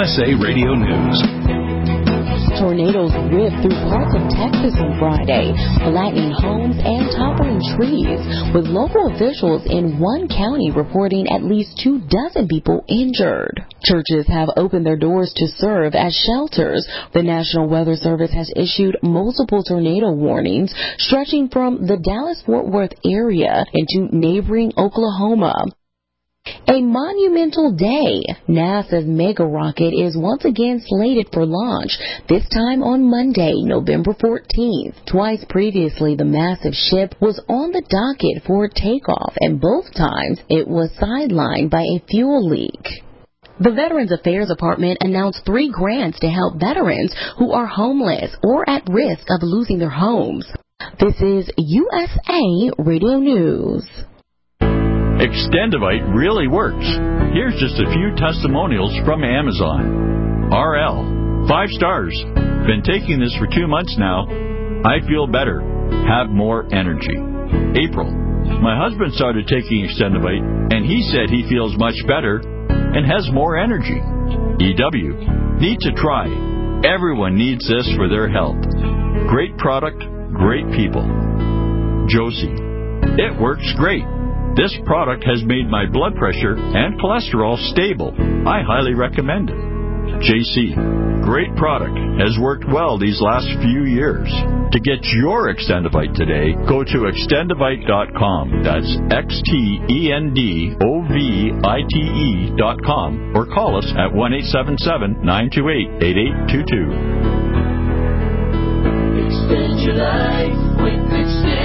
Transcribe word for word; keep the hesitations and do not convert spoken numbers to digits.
S A Radio News. Tornadoes ripped through parts of Texas on Friday, flattening homes and toppling trees, with local officials in one county reporting at least two dozen people injured. Churches have opened their doors to serve as shelters. The National Weather Service has issued multiple tornado warnings stretching from the Dallas-Fort Worth area into neighboring Oklahoma. A monumental day. NASA's mega rocket is once again slated for launch, this time on Monday, November fourteenth. Twice previously, the massive ship was on the docket for takeoff, and both times it was sidelined by a fuel leak. The Veterans Affairs Department announced three grants to help veterans who are homeless or at risk of losing their homes. This is U S A Radio News. Extendivite really works. Here's just a few testimonials from Amazon. R L, five stars. Been taking this for two months now. I feel better. Have more energy. April, my husband started taking Extendivite, and he said he feels much better and has more energy. E W, need to try. Everyone needs this for their health. Great product, great people. Josie, it works great. This product has made my blood pressure and cholesterol stable. I highly recommend it. J C, great product. Has worked well these last few years. To get your Extendivite today, go to extendivite dot com. That's X T E N D O V I T E dot com. Or call us at one eight seven seven, nine two eight, eight eight two two. Extend your life with Extend.